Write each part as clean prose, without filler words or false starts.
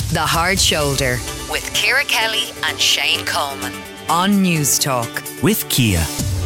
The Hard Shoulder with Ciara Kelly and Shane Coleman on News Talk. With Kia.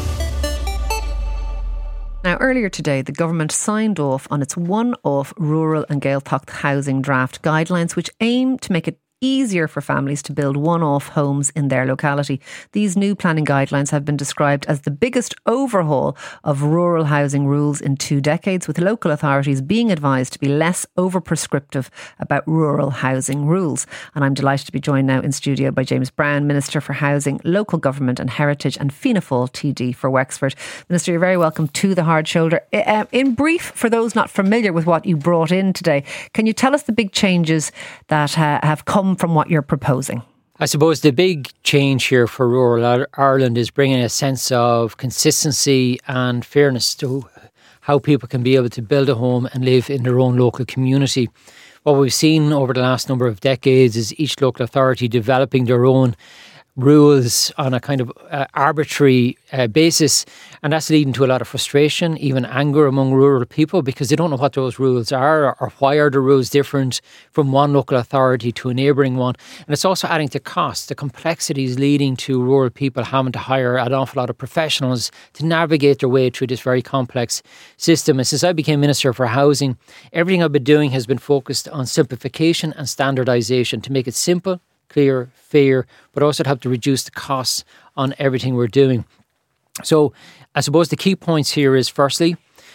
Now, earlier today, the government signed off on its one-off rural and Gaeltacht housing draft guidelines, which aim to make it easier for families to build one-off homes in their locality. These new planning guidelines have been described as the biggest overhaul of rural housing rules in 2 decades, with local authorities being advised to be less over-prescriptive about rural housing rules. And I'm delighted to be joined now in studio by James Browne, Minister for Housing, Local Government and Heritage, and Fianna Fáil TD for Wexford. Minister, you're very welcome to The Hard Shoulder. In brief, for those not familiar with what you brought in today, can you tell us the big changes that have come from what you're proposing? I suppose the big change here for rural Ireland is bringing a sense of consistency and fairness to how people can be able to build a home and live in their own local community. What we've seen over the last number of decades is each local authority developing their own rules on a kind of arbitrary basis, and that's leading to a lot of frustration, even anger among rural people, because they don't know what those rules are or why are the rules different from one local authority to a neighbouring one. And it's also adding to cost. The complexity is leading to rural people having to hire an awful lot of professionals to navigate their way through this very complex system. And since I became Minister for Housing, everything I've been doing has been focused on simplification and standardisation to make it simple, clear, fair, but also to help to reduce the costs on everything we're doing. So I suppose the key points here is, firstly,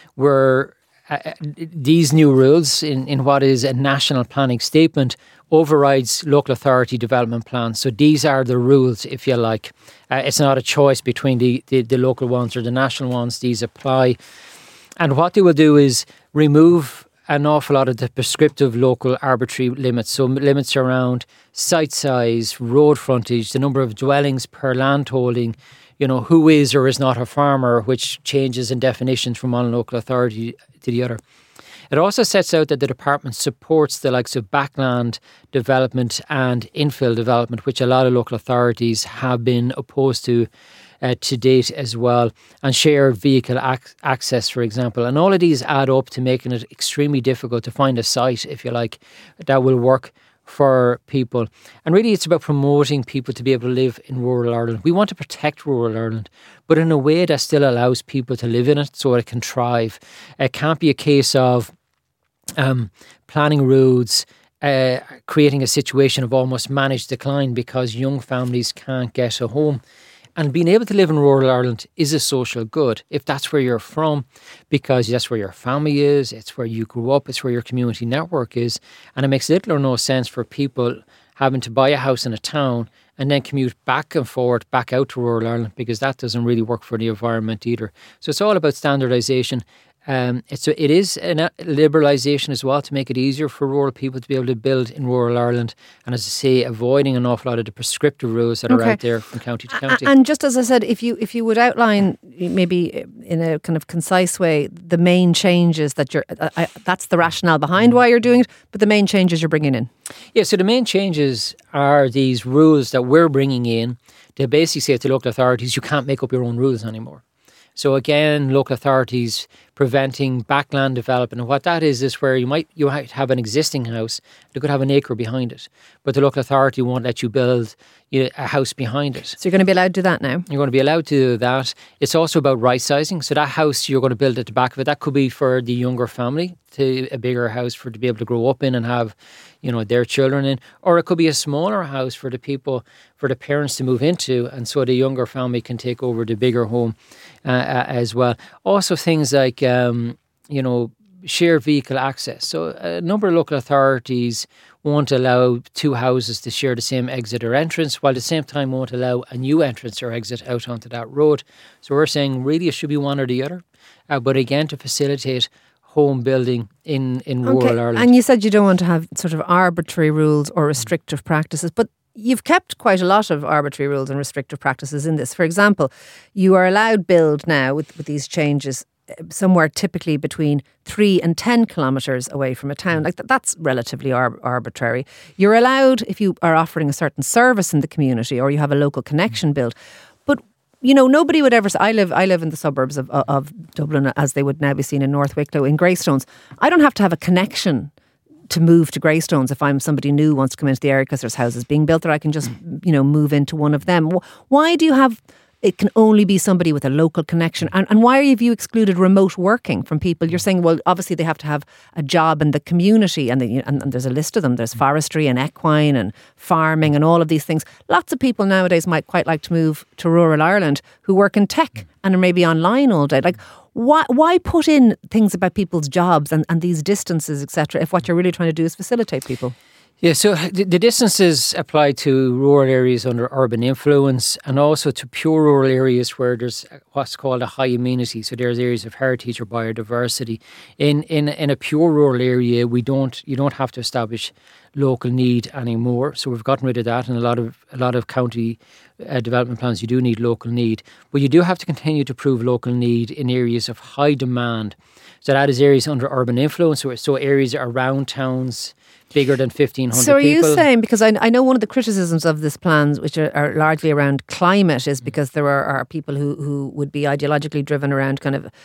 these new rules in what is a national planning statement overrides local authority development plans. So these are the rules, if you like. It's not a choice between the local ones or the national ones. These apply. And what they will do is remove an awful lot of the prescriptive local arbitrary limits. So limits around site size, road frontage, the number of dwellings per landholding, who is or is not a farmer, which changes in definitions from one local authority to the other. It also sets out that the department supports the likes of backland development and infill development, which a lot of local authorities have been opposed to date as well, and shared vehicle access, for example. And all of these add up to making it extremely difficult to find a site, if you like, that will work for people. And really it's about promoting people to be able to live in rural Ireland. We want to protect rural Ireland, but in a way that still allows people to live in it so it can thrive. It can't be a case of planning roads, creating a situation of almost managed decline because young families can't get a home. And being able to live in rural Ireland is a social good if that's where you're from, because that's where your family is, it's where you grew up, it's where your community network is. And it makes little or no sense for people having to buy a house in a town and then commute back and forth back out to rural Ireland, because that doesn't really work for the environment either. So it's all about standardisation. It is a liberalisation as well to make it easier for rural people to be able to build in rural Ireland, and as I say, avoiding an awful lot of the prescriptive rules that are out there from county to county. And just as I said, if you would outline maybe in a kind of concise way the main changes that that's the rationale behind why you're doing it, but the main changes you're bringing in. Yeah, so the main changes are these rules that we're bringing in to basically say to local authorities, you can't make up your own rules anymore. So again, local authorities preventing backland development. And what that is where you might have an existing house, they could have an acre behind it, but the local authority won't let you build a house behind it. So you're going to be allowed to do that now? You're going to be allowed to do that. It's also about right sizing. So that house you're going to build at the back of it, that could be for the younger family, to a bigger house to be able to grow up in and have their children in, or it could be a smaller house for the parents to move into, and so the younger family can take over the bigger home as well. Also things like shared vehicle access. So a number of local authorities won't allow two houses to share the same exit or entrance, while at the same time won't allow a new entrance or exit out onto that road. So we're saying really it should be one or the other, but again to facilitate home building in rural Ireland. And you said you don't want to have sort of arbitrary rules or restrictive practices, but you've kept quite a lot of arbitrary rules and restrictive practices in this. For example, you are allowed build now with these changes somewhere typically between 3 and 10 kilometres away from a town. Like that's relatively arbitrary. You're allowed if you are offering a certain service in the community or you have a local connection built. But nobody would ever say, I live in the suburbs of Dublin, as they would now be seen in North Wicklow, in Greystones. I don't have to have a connection to move to Greystones if I'm somebody new who wants to come into the area because there's houses being built there. I can just, move into one of them. Why do you have... It can only be somebody with a local connection. And why have you excluded remote working from people? You're saying, well, obviously they have to have a job in the community, and there's a list of them. There's forestry and equine and farming and all of these things. Lots of people nowadays might quite like to move to rural Ireland who work in tech and are maybe online all day. Like, why put in things about people's jobs and these distances, etc., if what you're really trying to do is facilitate people? Yeah, so the distances apply to rural areas under urban influence and also to pure rural areas where there's what's called a high amenity. So there's areas of heritage or biodiversity. In a pure rural area, you don't have to establish local need anymore. So we've gotten rid of that. And a lot of county development plans, you do need local need, but you do have to continue to prove local need in areas of high demand. So that is areas under urban influence, so areas around towns bigger than 1,500 people. So are you saying, because I know one of the criticisms of this plans, which are largely around climate, is because there are people who would be ideologically driven around kind of,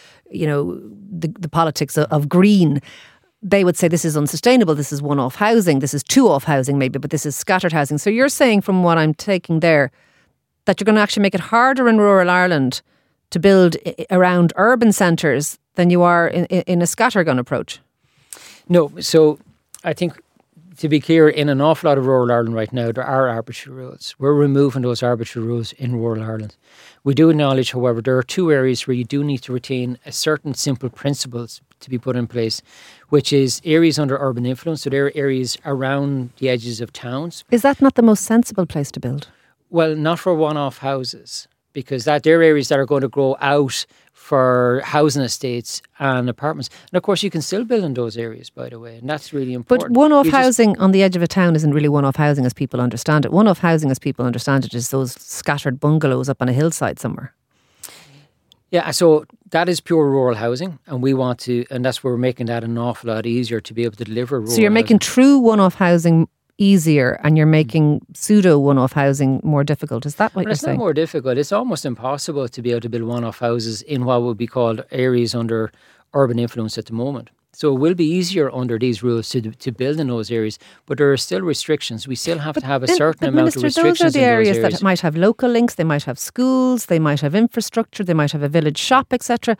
the politics of green. They would say this is unsustainable, this is one-off housing, this is two-off housing maybe, but this is scattered housing. So you're saying, from what I'm taking there, that you're going to actually make it harder in rural Ireland to build around urban centres than you are in a scattergun approach? No, so I think, to be clear, in an awful lot of rural Ireland right now, there are arbitrary rules. We're removing those arbitrary rules in rural Ireland. We do acknowledge, however, there are two areas where you do need to retain a certain simple principles to be put in place, which is areas under urban influence. So there are areas around the edges of towns. Is that not the most sensible place to build? Well, not for one-off houses, because they're areas that are going to grow out for housing estates and apartments. And of course, you can still build in those areas, by the way, and that's really important. But one-off housing on the edge of a town isn't really one-off housing as people understand it. One-off housing as people understand it is those scattered bungalows up on a hillside somewhere. Yeah, so that is pure rural housing, and we want to, and that's where we're making that an awful lot easier to be able to deliver rural housing. So you're making true one-off housing easier, and you're making pseudo one-off housing more difficult. Is that what you're saying? It's not more difficult. It's almost impossible to be able to build one-off houses in what would be called areas under urban influence at the moment. So it will be easier under these rules to build in those areas, but there are still restrictions. We still have to have a certain amount of restrictions. Those are the areas that that might have local links, they might have schools, they might have infrastructure, they might have a village shop, etc.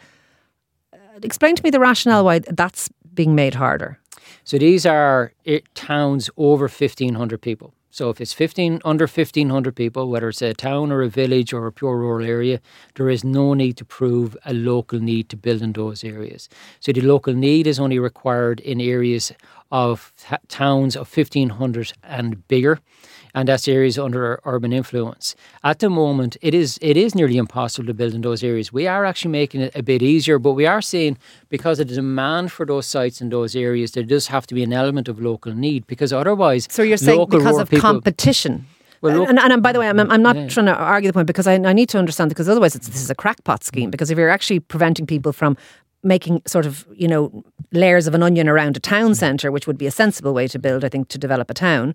Explain to me the rationale why that's being made harder. So these are towns over 1,500 people. So if it's under 1,500 people, whether it's a town or a village or a pure rural area, there is no need to prove a local need to build in those areas. So the local need is only required in areas of towns of 1,500 and bigger, and that's areas under urban influence. At the moment, it is nearly impossible to build in those areas. We are actually making it a bit easier, but we are seeing, because of the demand for those sites in those areas, there does have to be an element of local need, because otherwise... So you're saying because of competition? Well, and by the way, I'm not trying to argue the point, because I need to understand, because otherwise this is a crackpot scheme, because if you're actually preventing people from making sort of, layers of an onion around a town centre, which would be a sensible way to build, I think, to develop a town...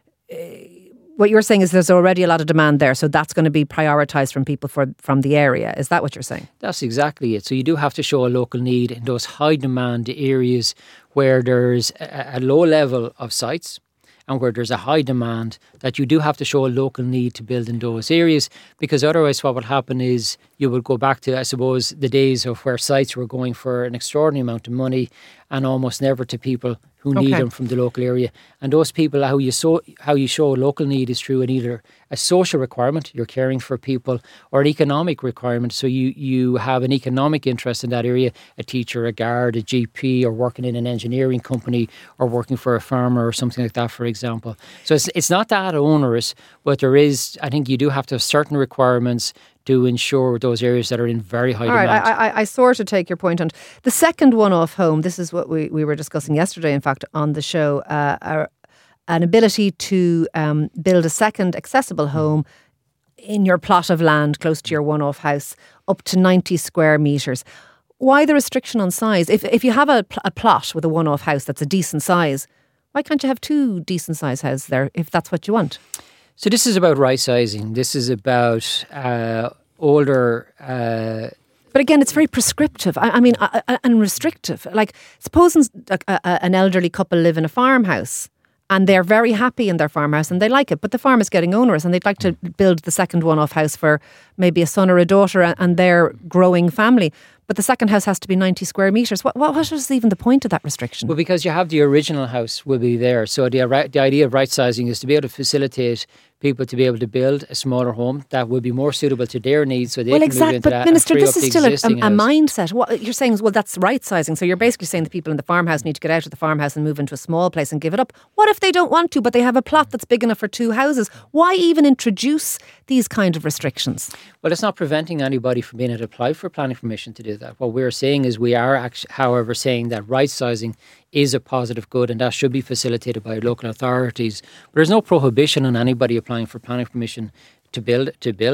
What you're saying is there's already a lot of demand there, so that's going to be prioritised from people from the area. Is that what you're saying? That's exactly it. So you do have to show a local need in those high demand areas where there's a low level of sites and where there's a high demand, that you do have to show a local need to build in those areas, because otherwise what would happen is you would go back to, I suppose, the days of where sites were going for an extraordinary amount of money and almost never to people who need them from the local area. And those people, how you show local need is through either a social requirement, you're caring for people, or an economic requirement. So you have an economic interest in that area, a teacher, a guard, a GP, or working in an engineering company, or working for a farmer or something like that, for example. So it's not that onerous, but there is, I think you do have to have certain requirements to ensure those areas that are in very high demand. All right, I sort of take your point on the second one-off home. This is what we were discussing yesterday, in fact, on the show. An ability to build a second accessible home in your plot of land close to your one-off house, up to 90 square metres. Why the restriction on size? If you have a plot with a one-off house that's a decent size, why can't you have two decent size houses there if that's what you want? So this is about right sizing. This is about older But again, it's very prescriptive. I mean, and restrictive. Like, supposing an elderly couple live in a farmhouse and they're very happy in their farmhouse and they like it, but the farm is getting onerous and they'd like to build the second one-off house for maybe a son or a daughter and their growing family. But the second house has to be 90 square metres. What is even the point of that restriction? Well, because you have the original house will be there. So the idea of right sizing is to be able to facilitate people to be able to build a smaller home that would be more suitable to their needs, so they can move into but that. Minister, and free this up is the still existing a house. mindset. What you're saying is, well, that's right sizing. So you're basically saying the people in the farmhouse need to get out of the farmhouse and move into a small place and give it up. What if they don't want to, but they have a plot that's big enough for 2 houses? Why even introduce these kind of restrictions? Well, it's not preventing anybody from being able to apply for planning permission to do that. What we're saying is we are, however, saying that right sizing is a positive good and that should be facilitated by local authorities. But there's no prohibition on anybody applying for planning permission to build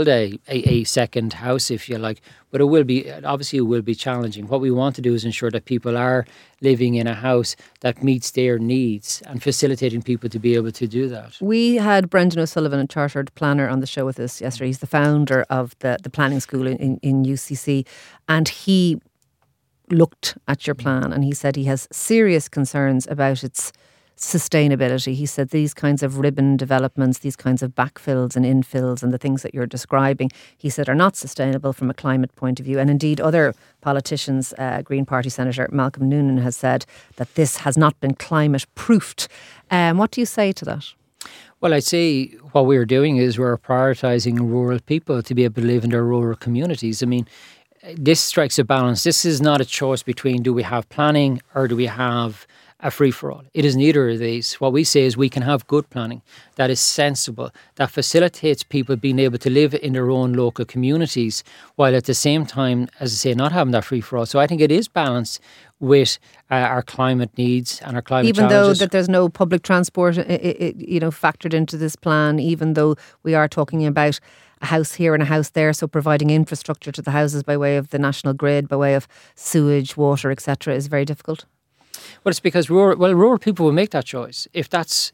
a second house, if you like. But it will be challenging. What we want to do is ensure that people are living in a house that meets their needs and facilitating people to be able to do that. We had Brendan O'Sullivan, a chartered planner, on the show with us yesterday. He's the founder of the planning school in UCC, and he looked at your plan and he said he has serious concerns about its sustainability. He said these kinds of ribbon developments, these kinds of backfills and infills and the things that you're describing, he said, are not sustainable from a climate point of view. And indeed other politicians, Green Party Senator Malcolm Noonan has said that this has not been climate proofed. What do you say to that? Well, I'd say what we're doing is we're prioritising rural people to be able to live in their rural communities. I mean, this strikes a balance. This is not a choice between do we have planning or do we have a free-for-all. It is neither of these. What we say is we can have good planning that is sensible, that facilitates people being able to live in their own local communities, while at the same time, as I say, not having that free-for-all. So I think it is balanced with our climate needs and our climate challenges. Even though that there's no public transport, factored into this plan, even though we are talking about a house here and a house there, so providing infrastructure to the houses by way of the national grid, by way of sewage, water, etc., is very difficult. Well, it's because rural people will make that choice. If that's,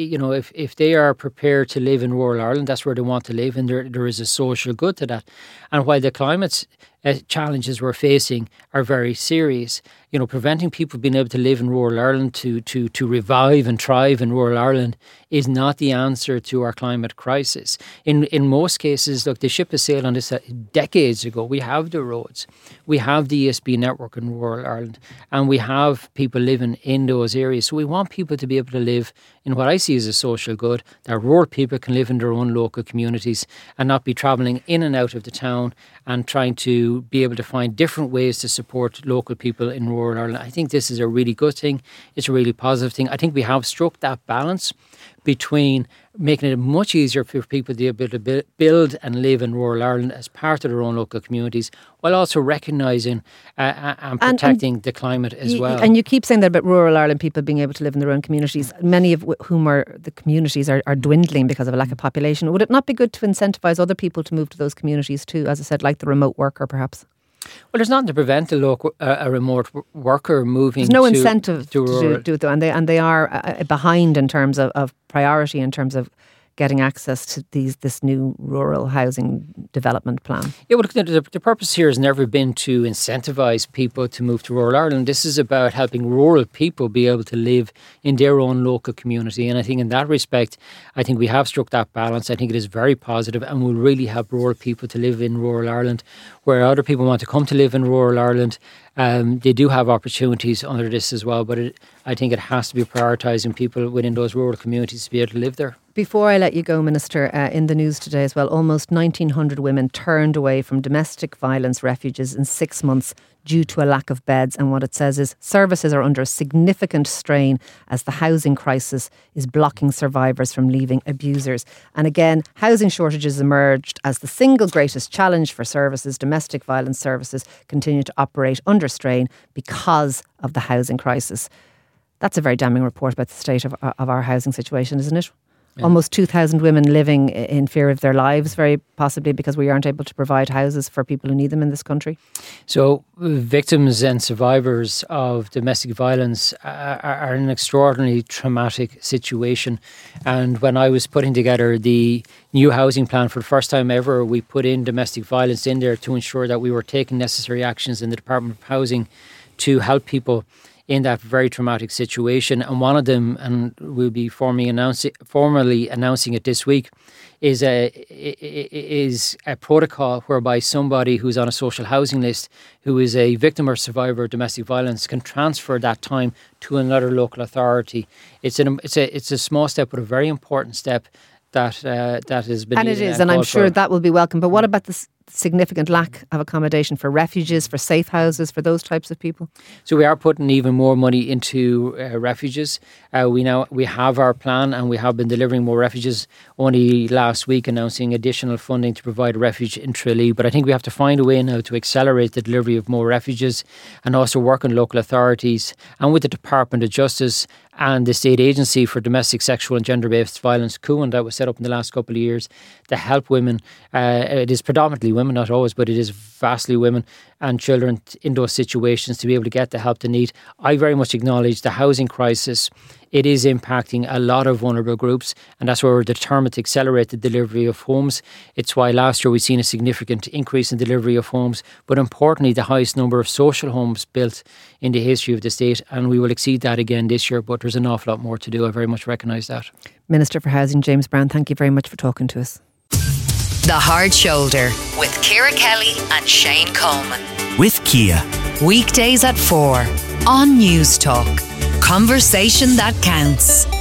if they are prepared to live in rural Ireland, that's where they want to live, and there is a social good to that. And while the climate challenges we're facing are very serious, preventing people being able to live in rural Ireland to revive and thrive in rural Ireland is not the answer to our climate crisis. In most cases, look, the ship has sailed on this decades ago. We have the roads, we have the ESB network in rural Ireland, and we have people living in those areas. So we want people to be able to live in what I see as a social good, that rural people can live in their own local communities and not be travelling in and out of the town and trying to be able to find different ways to support local people in rural Ireland. I think this is a really good thing. It's a really positive thing. I think we have struck that balance between making it much easier for people to be able to build and live in rural Ireland as part of their own local communities, while also recognising and protecting the climate as well. And you keep saying that about rural Ireland people being able to live in their own communities, many of whom the communities are dwindling because of a lack of population. Would it not be good to incentivise other people to move to those communities too, as I said, like the remote worker perhaps? Well, there's nothing to prevent a remote worker moving. There's no incentive to do it, though, and they are behind in terms of priority, in terms of getting access to this new rural housing development plan. Yeah, well, the purpose here has never been to incentivise people to move to rural Ireland. This is about helping rural people be able to live in their own local community. And I think in that respect, I think we have struck that balance. I think it is very positive and will really help rural people to live in rural Ireland. Where other people want to come to live in rural Ireland, they do have opportunities under this as well. But I think it has to be prioritising people within those rural communities to be able to live there. Before I let you go, Minister, in the news today as well, almost 1,900 women turned away from domestic violence refuges in 6 months due to a lack of beds. And what it says is services are under a significant strain as the housing crisis is blocking survivors from leaving abusers. And again, housing shortages emerged as the single greatest challenge for services. Domestic violence services continue to operate under strain because of the housing crisis. That's a very damning report about the state of our housing situation, isn't it? almost 2,000 women living in fear of their lives, very possibly because we aren't able to provide houses for people who need them in this country. So victims and survivors of domestic violence are in an extraordinarily traumatic situation. And when I was putting together the new housing plan for the first time ever, we put in domestic violence in there to ensure that we were taking necessary actions in the Department of Housing to help people in that very traumatic situation. And one of them, and we'll be formally announcing it this week, is a protocol whereby somebody who's on a social housing list who is a victim or survivor of domestic violence can transfer that time to another local authority. It's a small step, but a very important step that has been. And it is, and I'm sure that will be welcome. But what about the significant lack of accommodation for refugees, for safe houses, for those types of people? So we are putting even more money into refuges. We have our plan, and we have been delivering more refuges. Only last week announcing additional funding to provide a refuge in Tralee. But I think we have to find a way now to accelerate the delivery of more refuges, and also work on local authorities and with the Department of Justice and the State Agency for Domestic, Sexual and Gender-Based Violence, CUAN, that was set up in the last couple of years to help women. It is predominantly women, not always, but it is vastly women and children in those situations to be able to get the help they need. I very much acknowledge the housing crisis. It is impacting a lot of vulnerable groups, and that's why we're determined to accelerate the delivery of homes. It's why last year we've seen a significant increase in delivery of homes, but importantly the highest number of social homes built in the history of the state, and we will exceed that again this year, but there's an awful lot more to do. I very much recognise that. Minister for Housing James Browne, thank you very much for talking to us. The Hard Shoulder with Ciara Kelly and Shane Coleman. With Kia. Weekdays at 4 on News Talk. Conversation that counts.